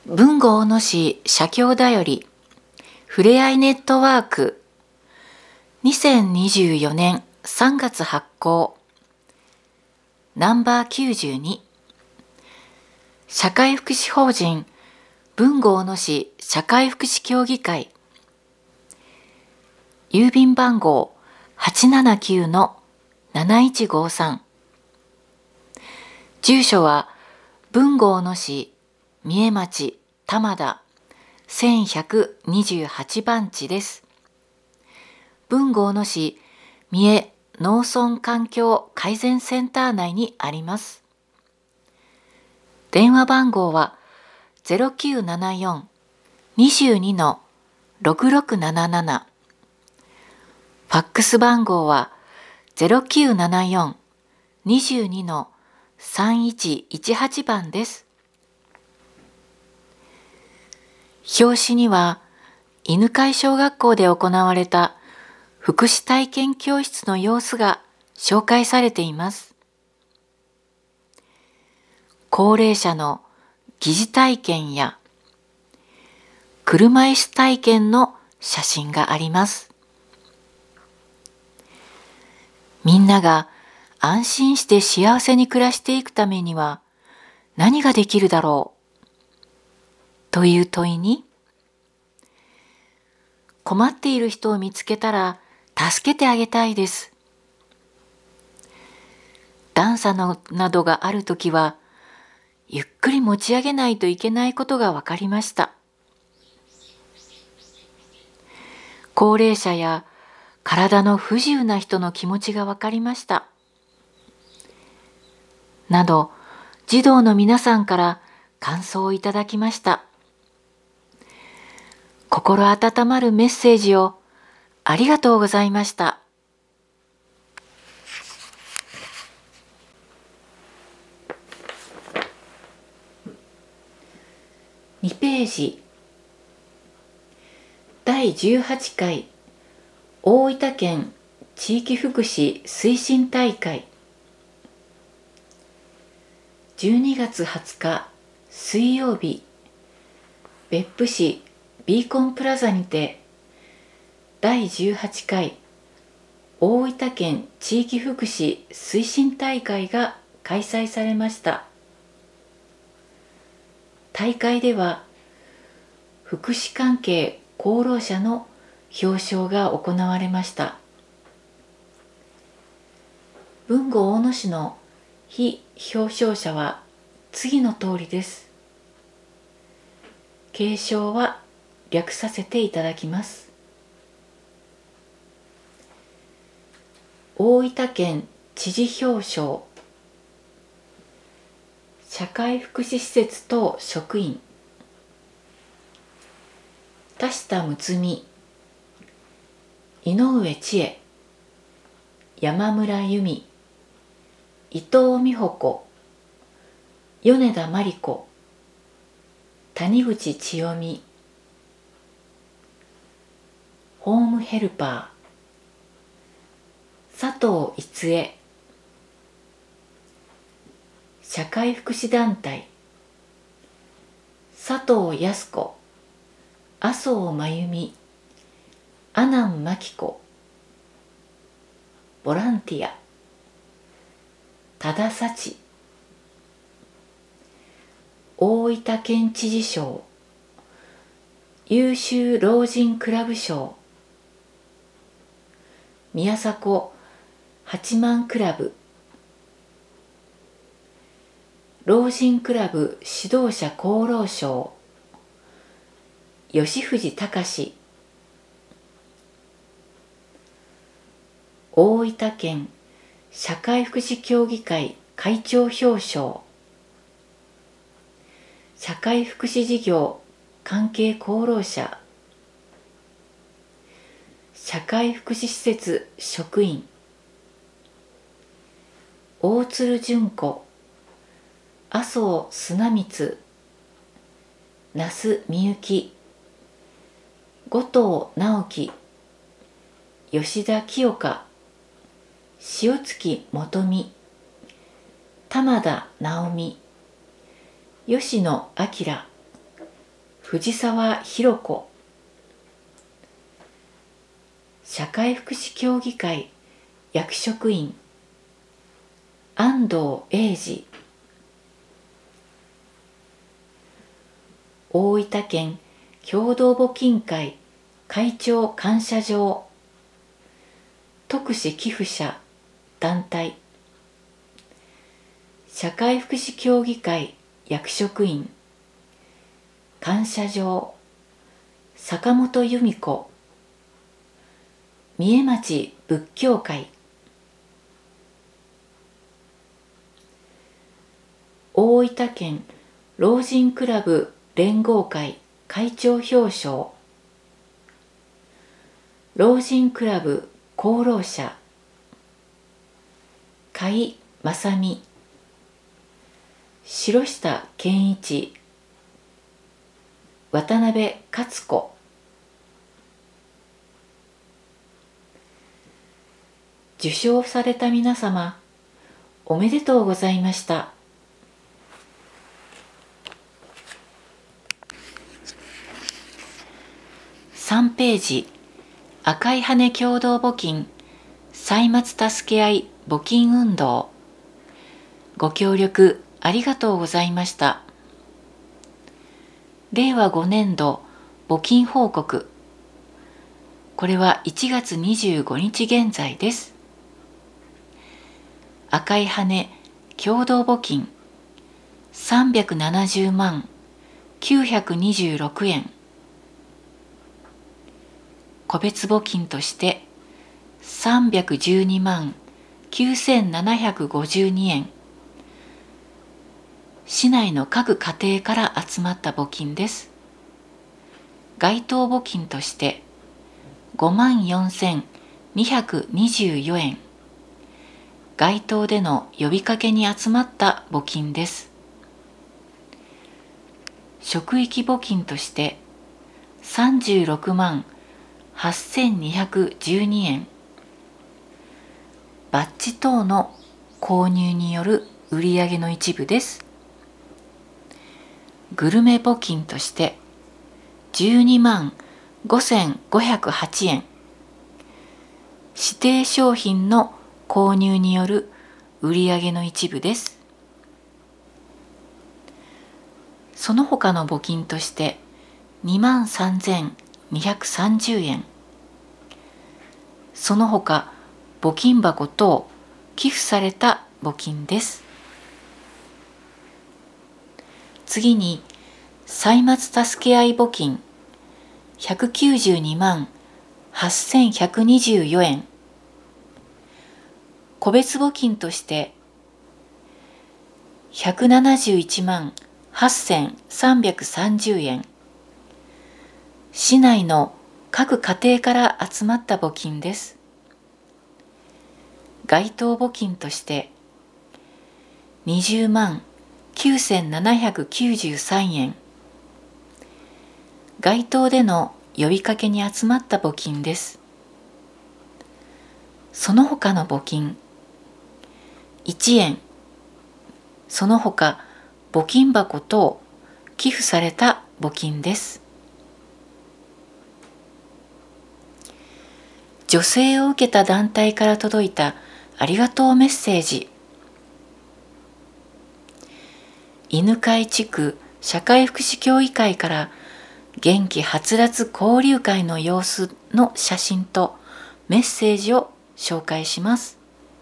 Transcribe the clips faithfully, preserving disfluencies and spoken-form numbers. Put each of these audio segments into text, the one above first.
豊後大野市社協だよりふれあいネットワークにせんにじゅうよねんさんがつ発行ナンバーきゅうじゅうに社会福祉法人豊後大野市社会福祉協議会郵便番号 はちななきゅうのなないちごさん 住所は豊後大野市三重町玉田せんひゃくにじゅうはちばんちです。豊後大野市三重農村環境改善センター内にあります。電話番号は ゼロきゅうななよん にじゅうにのろくろくなななな ファックス番号は ゼロきゅうななよん にじゅうにのさんいちいちはち 番です。表紙には犬飼小学校で行われた福祉体験教室の様子が紹介されています。高齢者の疑似体験や車椅子体験の写真があります。みんなが安心して幸せに暮らしていくためには何ができるだろうという問いに、困っている人を見つけたら助けてあげたいです。段差のなどがあるときはゆっくり持ち上げないといけないことが分かりました。高齢者や体の不自由な人の気持ちが分かりました。など、児童の皆さんから感想をいただきました。心温まるメッセージをありがとうございました。にページだいじゅうはちかい大分県地域福祉推進大会じゅうにがつはつか水曜日、別府市ビーコンプラザにてだいじゅうはちかい大分県地域福祉推進大会が開催されました。大会では福祉関係功労者の表彰が行われました。豊後大野市の被表彰者は次の通りです。継承は略させていただきます。大分県知事表彰社会福祉施設等職員田下睦美、井上千恵、山村由美、伊藤美穂子、米田真理子、谷口千代美、ホームヘルパー佐藤逸恵、社会福祉団体佐藤康子、麻生真由美、阿南真紀子、ボランティア多田幸、大分県知事賞優秀老人クラブ賞宮迫八幡クラブ老人クラブ指導者功労賞吉藤隆、大分県社会福祉協議会会長表彰社会福祉事業関係功労者社会福祉施設職員大鶴純子、麻生砂光、那須美幸、後藤直樹、吉田清香、塩月元美、玉田直美、吉野明、 藤沢博子。社会福祉協議会役職員安藤英二。大分県共同募金会会長感謝状特使寄付者団体。社会福祉協議会役職員感謝状坂本由美子。三重町仏教会。大分県老人クラブ連合会会長表彰老人クラブ功労者甲斐正美。城下健一。渡辺勝子。受賞された皆様、おめでとうございました。さんページ、赤い羽共同募金歳末助け合い募金運動。ご協力ありがとうございました。れいわごねんど募金報告。これはいちがつにじゅうごにち現在です。赤い羽共同募金さんびゃくななじゅうまんきゅうひゃくにじゅうろくえん。個別募金としてさんびゃくじゅうにまんきゅうせんななひゃくごじゅうにえん。市内の各家庭から集まった募金です。該当募金としてごまんよんせんにひゃくにじゅうよえん。該当での呼びかけに集まった募金です。職域募金としてさんじゅうろくまんはっせんにひゃくじゅうにえん。バッジ等の購入による売上の一部です。グルメ募金としてじゅうにまんごせんごひゃくはちえん。指定商品の購入による売上の一部です。その他の募金としてにまんさんぜんにひゃくさんじゅうえん。その他募金箱等寄付された募金です。次に歳末助け合い募金ひゃくきゅうじゅうにまんはっせんひゃくにじゅうよえん。個別募金としてひゃくななじゅういちまんはっせんさんびゃくさんじゅうえん。市内の各家庭から集まった募金です。該当募金としてにじゅうまんきゅうせんななひゃくきゅうじゅうさんえん。該当での呼びかけに集まった募金です。その他の募金いちえん。その他募金箱等寄付された募金です。助成を受けた団体から届いたありがとうメッセージ。犬飼地区社会福祉協議会から元気はつらつ交流会の様子の写真とメッセージを紹介します。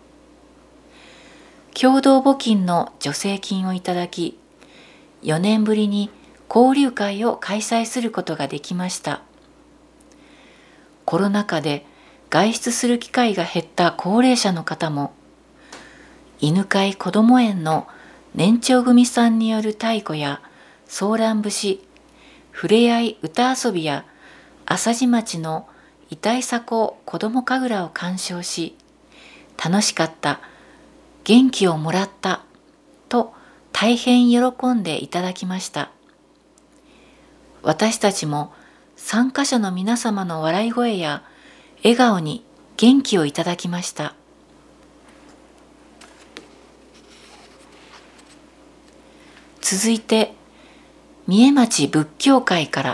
共同募金の助成金をいただき、よねんぶりに交流会を開催することができました。コロナ禍で外出する機会が減った高齢者の方も、犬飼こども園の年長組さんによる太鼓やソーラン節、ふれあい歌遊びや朝地町の遺体鎖港子ども神楽を鑑賞し、楽しかった、元気をもらったと大変喜んでいただきました。私たちも参加者の皆様の笑い声や笑顔に元気をいただきました。続いて三重町仏教会から、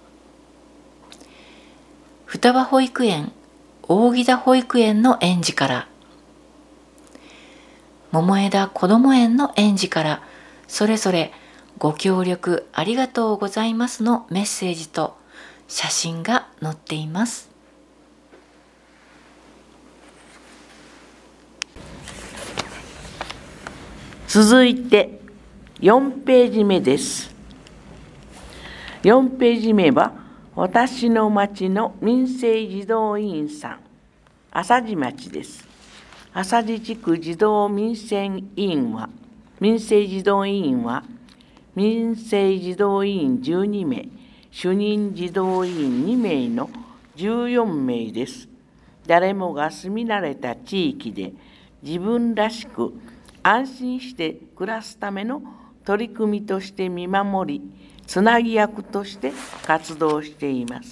双葉保育園大木田保育園の園児から、桃枝こども園の園児から、それぞれご協力ありがとうございますのメッセージと写真が載っています。 続いてよんページ目です。よんページ目は私の町の民生児童委員さん、朝地町です。朝地地区児童民生委員は、民生児童委員は、民生児童委員じゅうにめい、主任児童委員にめいのじゅうよんめいです。誰もが住み慣れた地域で自分らしく安心して暮らすための取り組みとして見守り、つなぎ役として活動しています。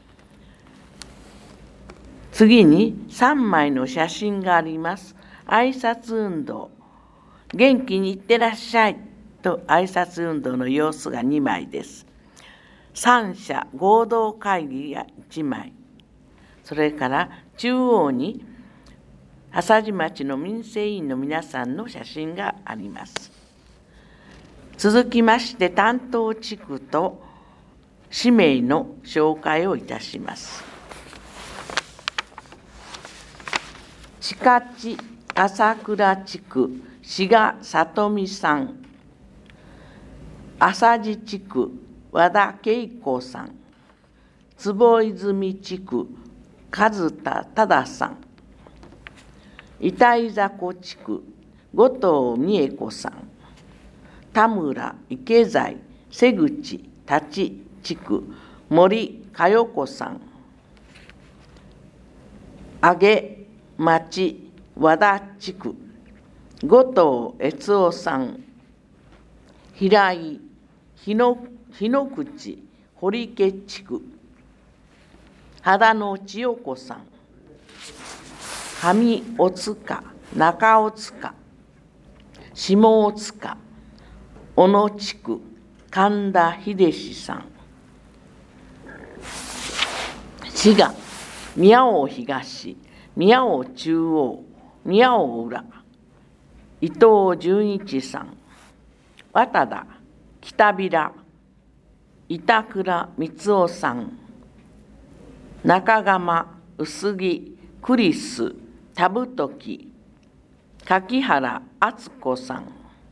次にさんまいの写真があります。挨拶運動。元気にいってらっしゃいと挨拶運動の様子がにまいです。三者合同会議がいちまい。それから中央に朝地町の民生委員の皆さんの写真があります。続きまして担当地区と氏名の紹介をいたします。近地朝倉地区志賀里美さん、朝地地区和田恵子さん、坪泉地区和田忠さん、板井迫地区後藤美恵子さん、田村池財瀬口立地区森佳代子さん、上げ町和田地区後藤悦夫さん、平井日の日の口堀家地区秦野千代子さん、上尾塚中尾塚下尾塚小野地区神田秀志さん、滋賀宮尾東宮尾中央宮尾浦伊藤純一さん、渡田北平板倉光夫さん、中釜薄木クリス田太柿原敦子さん、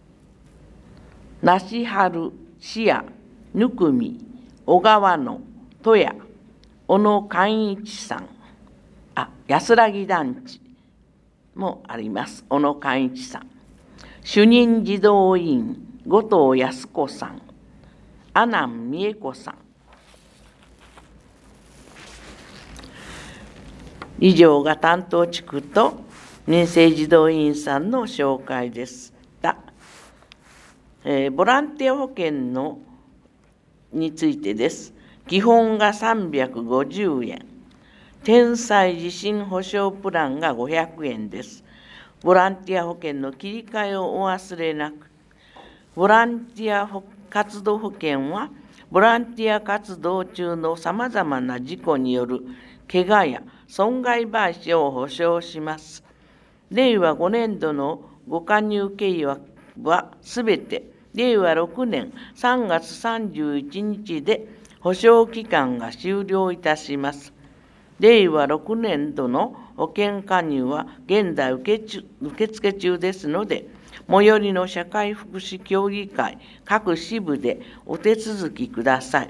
梨春市谷ぬくみ小川の戸谷小野寛一さん、あ安らぎ団地もあります。小野寛一さん、主任児童委員後藤康子さん、阿南美恵子さん。以上が担当地区と民生児童委員さんの紹介でした。えー、ボランティア保険のについてです。基本がさんびゃくごじゅうえん、天災地震保障プランがごひゃくえんです。ボランティア保険の切り替えをお忘れなく。ボランティア活動保険は、ボランティア活動中のさまざまな事故による怪我や損害賠償を保証します。れいわごねんどのご加入経緯はすべてれいわろくねんさんがつさんじゅういちにちで保証期間が終了いたします。れいわろくねんどの保険加入は現在受付中ですので、最寄りの社会福祉協議会各支部でお手続きください。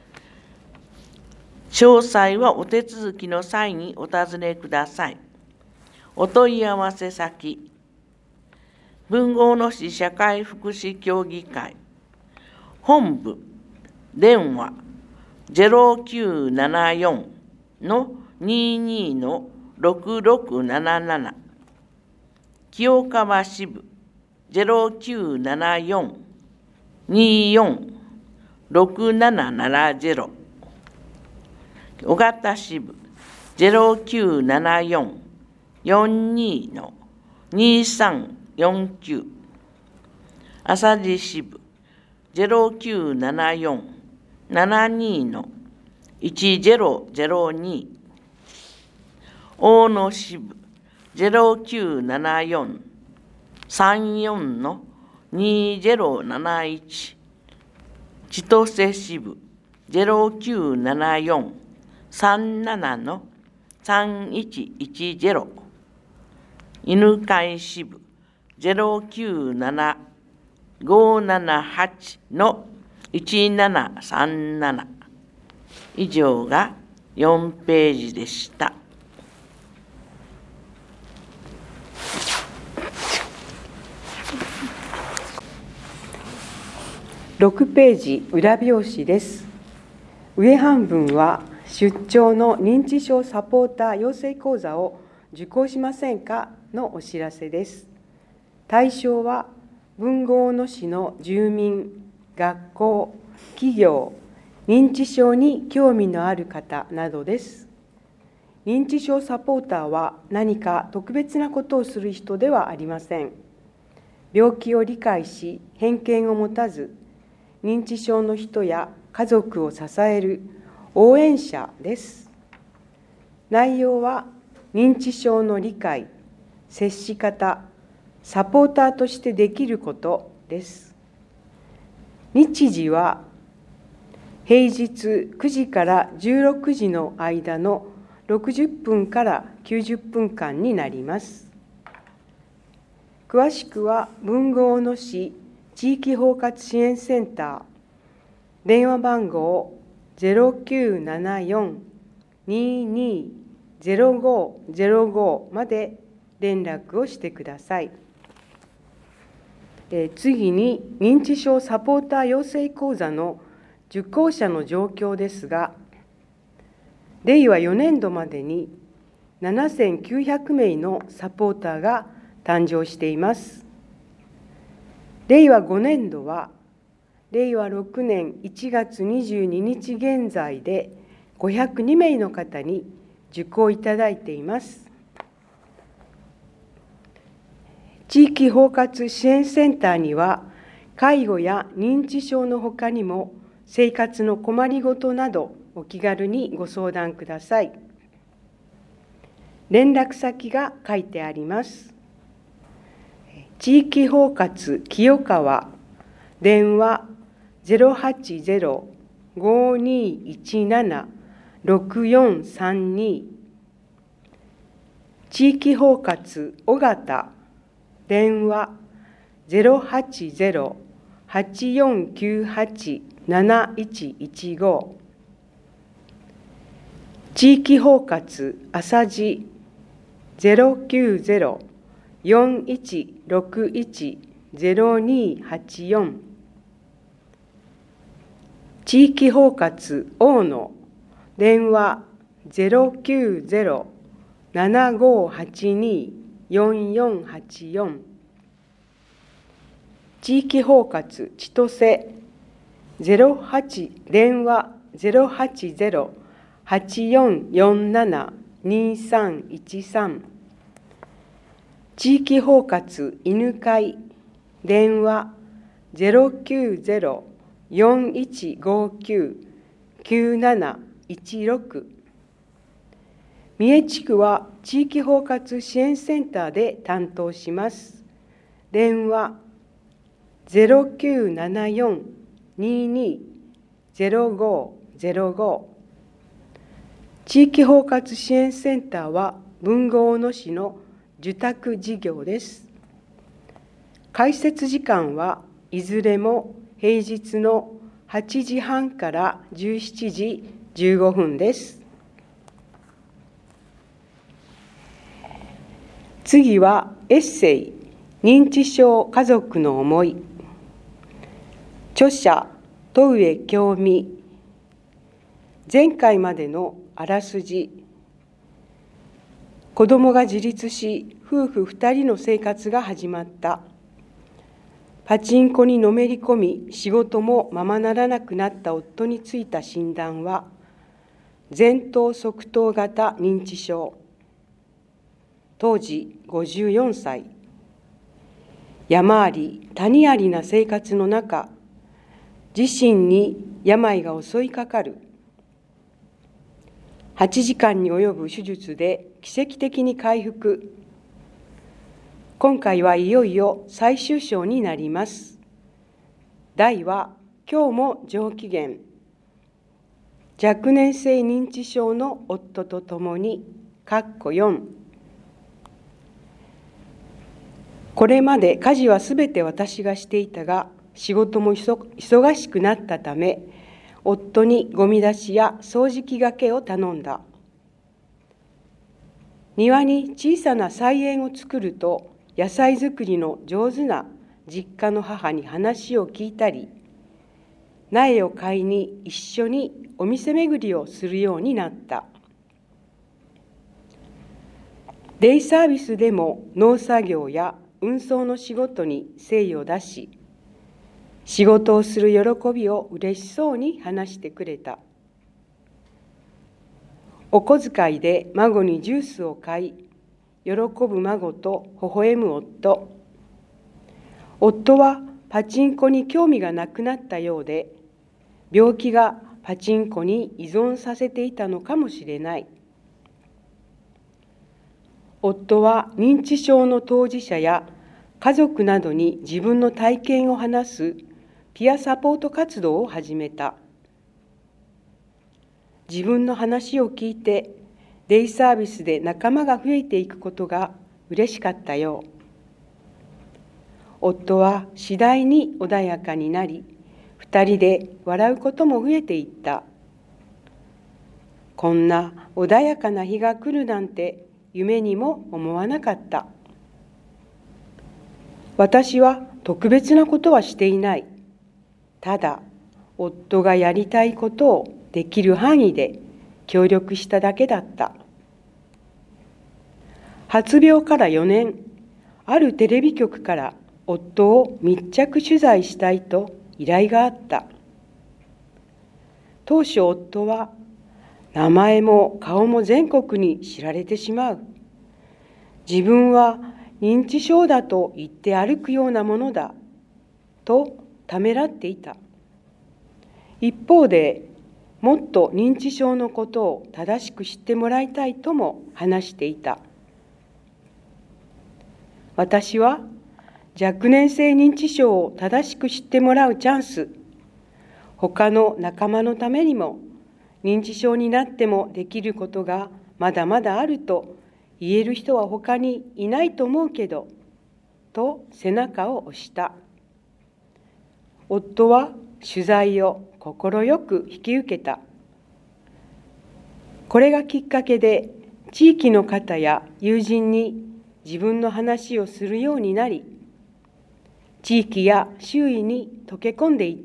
詳細はお手続きの際にお尋ねください。お問い合わせ先、豊後野市社会福祉協議会本部電話 ゼロきゅうななよん のにじゅうにのろくろくなななな、清川支部 ゼロきゅうななよん にじゅうよん ろくななななゼロ、小型支部 ゼロきゅうななよん よんにのにさんよんきゅう、朝地支部ゼロきゅうななよん ななにのいちゼロゼロに、大野支部ゼロきゅうななよん さんよんのにゼロなないち、千歳支部ゼロきゅうななよん さんななのさんいちいちゼロ、犬飼支部ゼロきゅうなな ごななはちのいちななさんなな。以上がよんページでした。 ろくページ裏表紙です。上半分は出張の認知症サポーター養成講座を受講しませんかのお知らせです。対象は豊後大野市の住民、学校、企業、認知症に興味のある方などです。認知症サポーターは何か特別なことをする人ではありません。病気を理解し、偏見を持たず、認知症の人や家族を支える応援者です。内容は認知症の理解、接し方、サポーターとしてできることです。日時は平日くじからじゅうろくじの間のろくじゅっぷんからきゅうじゅっぷんかんになります。詳しくは豊後大野市地域包括支援センター、電話番号 ゼロきゅうななよん にーにー ゼロごーゼロご まで連絡をしてください。え次に、認知症サポーター養成講座の受講者の状況ですが、れいわよねんどまでにななせんきゅうひゃくめいのサポーターが誕生しています。れいわごねんどは、れいわろくねんいちがつにじゅうににち現在でごひゃくにめいの方に受講いただいています。地域包括支援センターには、介護や認知症のほかにも、生活の困りごとなどお気軽にご相談ください。連絡先が書いてあります。地域包括清川、電話 ゼロはちゼロ ごにーいちなな ろくよんさんに、地域包括尾形、電話 ゼロはちゼロ はちよんきゅうはち なないちいちご、地域包括朝路 ゼロきゅうゼロ よんいちろくいち ゼロにーはちよん、地域包括大野、電話 ゼロきゅうゼロ ななごはちに よんよんはちよん、地域包括千歳ゼロはち電話 ゼロはちゼロ はちよんよんなな にさんいちさん、地域包括犬飼電話 ゼロきゅうゼロ よんいちごきゅう きゅうなないちろく、三重地区は地域包括支援センターで担当します。電話 ゼロきゅうななよん にーにー ゼロごーゼロご、地域包括支援センターは豊後大野市の受託事業です。開設時間はいずれも平日のはちじはんからじゅうしちじじゅうごふんです。次はエッセイ、認知症家族の思い。著者、戸上京美。前回までのあらすじ。子供が自立し、夫婦二人の生活が始まった。パチンコにのめり込み、仕事もままならなくなった夫についた診断は、前頭側頭型認知症。当時ごじゅうよんさい。山あり谷ありな生活の中、 自身に病が襲いかかる。はちじかんに及ぶ手術で奇跡的に回復。今回はいよいよ最終章になります。題は、今日も上機嫌。若年性認知症の夫と共に、かっこよん。これまで家事はすべて私がしていたが、仕事も忙しくなったため、夫にゴミ出しや掃除機がけを頼んだ。庭に小さな菜園を作ると、野菜作りの上手な実家の母に話を聞いたり、苗を買いに一緒にお店巡りをするようになった。デイサービスでも農作業や運送の仕事に精を出し、仕事をする喜びを嬉しそうに話してくれた。お小遣いで孫にジュースを買い、喜ぶ孫と微笑む夫。夫はパチンコに興味がなくなったようで、病気がパチンコに依存させていたのかもしれない。夫は認知症の当事者や家族などに自分の体験を話すピアサポート活動を始めた。自分の話を聞いて、デイサービスで仲間が増えていくことが嬉しかったよう。夫は次第に穏やかになり、二人で笑うことも増えていった。こんな穏やかな日が来るなんて夢にも思わなかった。私は特別なことはしていない。ただ、夫がやりたいことをできる範囲で協力しただけだった。発病からよねん、あるテレビ局から夫を密着取材したいと依頼があった。当初夫は、名前も顔も全国に知られてしまう。自分は認知症だと言って歩くようなものだ、とためらっていた。一方で、もっと認知症のことを正しく知ってもらいたいとも話していた。私は、若年性認知症を正しく知ってもらうチャンス、他の仲間のためにも、認知症になってもできることがまだまだあると言える人は他にいないと思うけど、と背中を押した。夫は取材を快く引き受けた。これがきっかけで、地域の方や友人に自分の話をするようになり、地域や周囲に溶け込んでいった。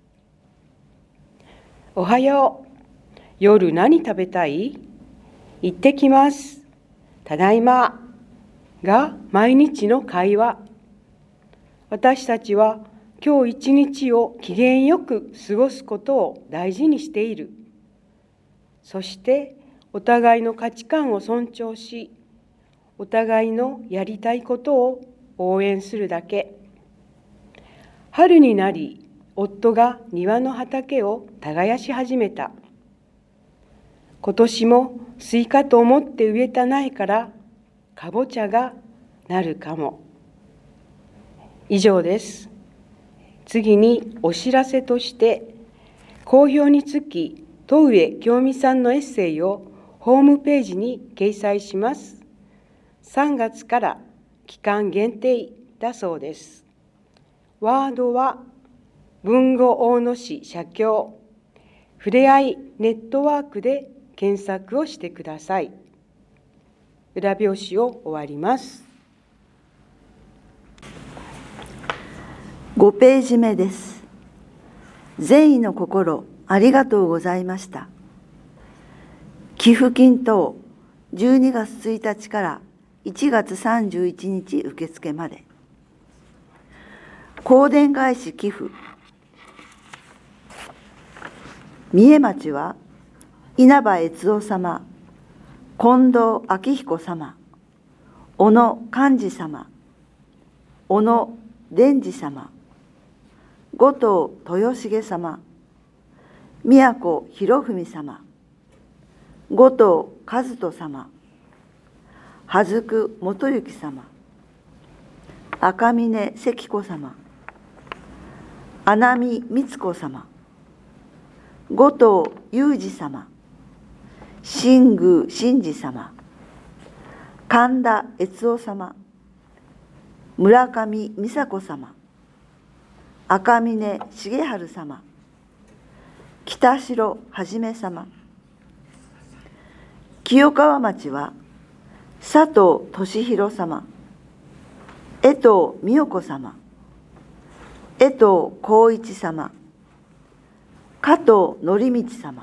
おはよう。夜何食べたい？行ってきます。ただいま。が毎日の会話。私たちは今日一日を機嫌よく過ごすことを大事にしている。そしてお互いの価値観を尊重し、お互いのやりたいことを応援するだけ。春になり、夫が庭の畑を耕し始めた。今年もスイカと思って植えた苗からかぼちゃがなるかも。以上です。次にお知らせとして、好評につき、戸上京美さんのエッセイをホームページに掲載します。さんがつから期間限定だそうです。ワードは、豊後大野市社協ふれあいネットワークで検索をしてください。裏表紙を終わります。 ごページ目です。善意の心、ありがとうございました。寄付金等、じゅうにがつついたちからいちがつさんじゅういちにち受付まで。香典返し寄付。三重町は、稲葉悦夫様、近藤昭彦様、小野寛治様、小野伝次様、 後藤豊重様、宮古博文様、後藤和人様、羽津元行様、赤峰関子様、穴見光子様、後藤裕二様、新宮真治様、神田悦夫様、村上美佐子様、赤峰重治様、北城はじめ様。清川町は佐藤俊弘様、江藤美代子様、江藤浩一様、加藤則道様。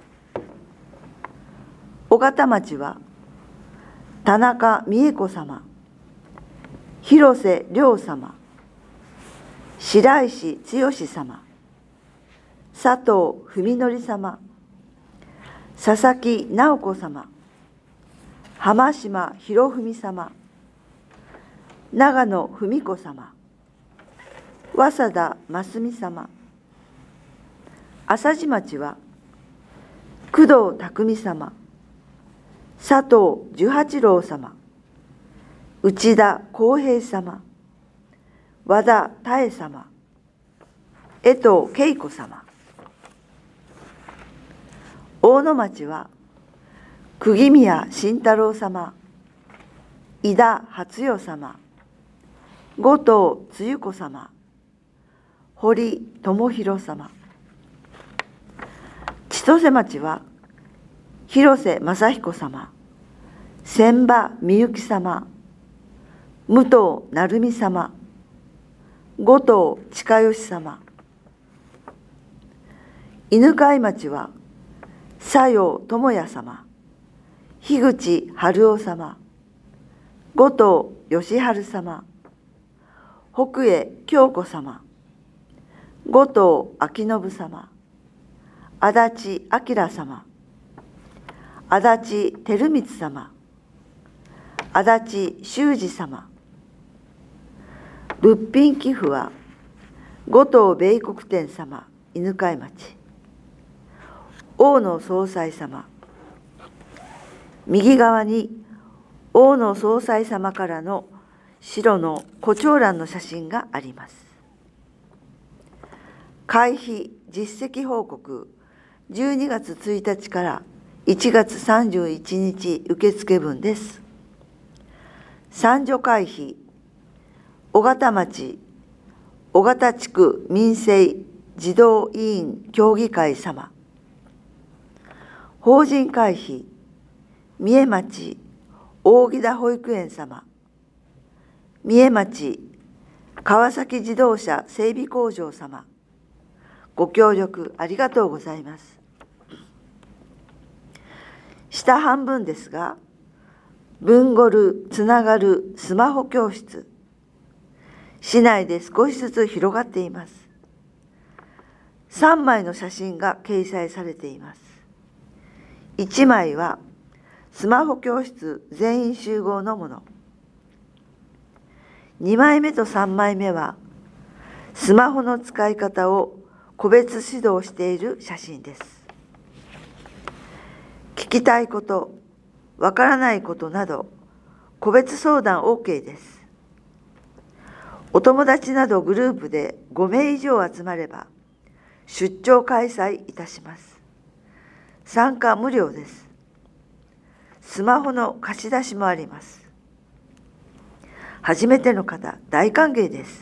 緒方町は田中美恵子様、広瀬亮様、白石剛様、佐藤文則様、佐々木直子様、浜島博文様、長野文子様、早稲田真澄様。朝地町は工藤匠様、佐藤十八郎様、内田康平様、和田多恵様、江藤恵子様。大野町は釘宮慎太郎様、井田初代様、後藤露子様、堀智弘様。千歳町は広瀬正彦様、千葉美幸様、武藤成美様、後藤親義様。犬飼町は佐用智也様、樋口春夫様、後藤義治様、北江京子様、後藤昭信様、足立明様、足立照光様、足立修二様。物品寄付は後藤米国店様、犬飼町、大野総裁様。右側に大野総裁様からの白の胡蝶蘭の写真があります。会費実績報告じゅうにがつついたちからいちがつさんじゅういちにち受付分です。三女会費緒方町緒方地区民生児童委員協議会様。法人会費三重町大木田保育園様。三重町川崎自動車整備工場様。ご協力ありがとうございます。下半分ですが、文ゴルつながるスマホ教室、市内で少しずつ広がっています。さんまいの写真が掲載されています。いちまいはスマホ教室全員集合のもの。にまいめとさんまいめはスマホの使い方を個別指導している写真です。聞きたいこと、わからないことなど個別相談 オーケー です。お友達などグループでごめい以上集まれば出張開催いたします。参加無料です。スマホの貸し出しもあります。初めての方、大歓迎です。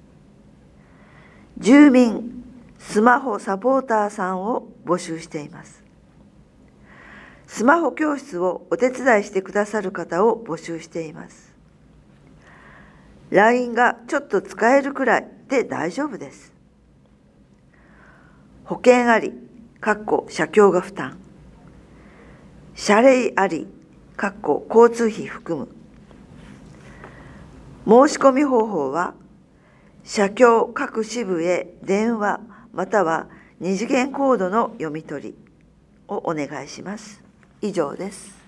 住民スマホサポーターさんを募集しています。スマホ教室をお手伝いしてくださる方を募集しています。ライン がちょっと使えるくらいで大丈夫です。保険あり、かっこ社協が負担。謝礼あり、かっこ交通費含む。申し込み方法は、社協各支部へ電話または二次元コードの読み取りをお願いします。以上です。